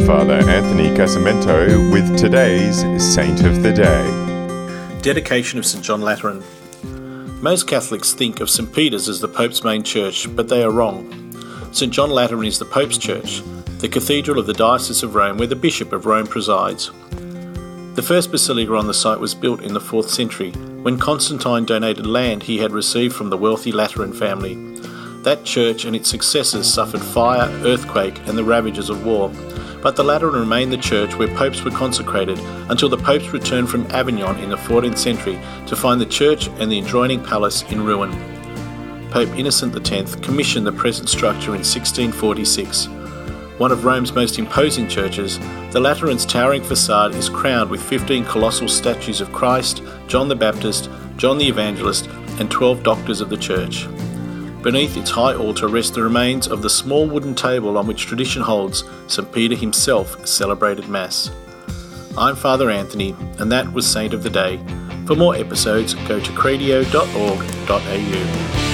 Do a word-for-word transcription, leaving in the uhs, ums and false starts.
Father Anthony Casamento with today's Saint of the Day. Dedication of Saint John Lateran. Most Catholics think of Saint Peter's as the Pope's main church, but they are wrong. Saint John Lateran is the Pope's church, the cathedral of the Diocese of Rome where the Bishop of Rome presides. The first basilica on the site was built in the fourth century, when Constantine donated land he had received from the wealthy Lateran family. That church and its successors suffered fire, earthquake, and the ravages of war, but the Lateran remained the church where popes were consecrated until the popes returned from Avignon in the fourteenth century to find the church and the adjoining palace in ruin. Pope Innocent the tenth commissioned the present structure in sixteen forty-six. One of Rome's most imposing churches, the Lateran's towering facade is crowned with fifteen colossal statues of Christ, John the Baptist, John the Evangelist, and twelve doctors of the church. Beneath its high altar rest the remains of the small wooden table on which tradition holds Saint Peter himself celebrated Mass. I'm Father Anthony, and that was Saint of the Day. For more episodes, go to cradio dot org dot a u.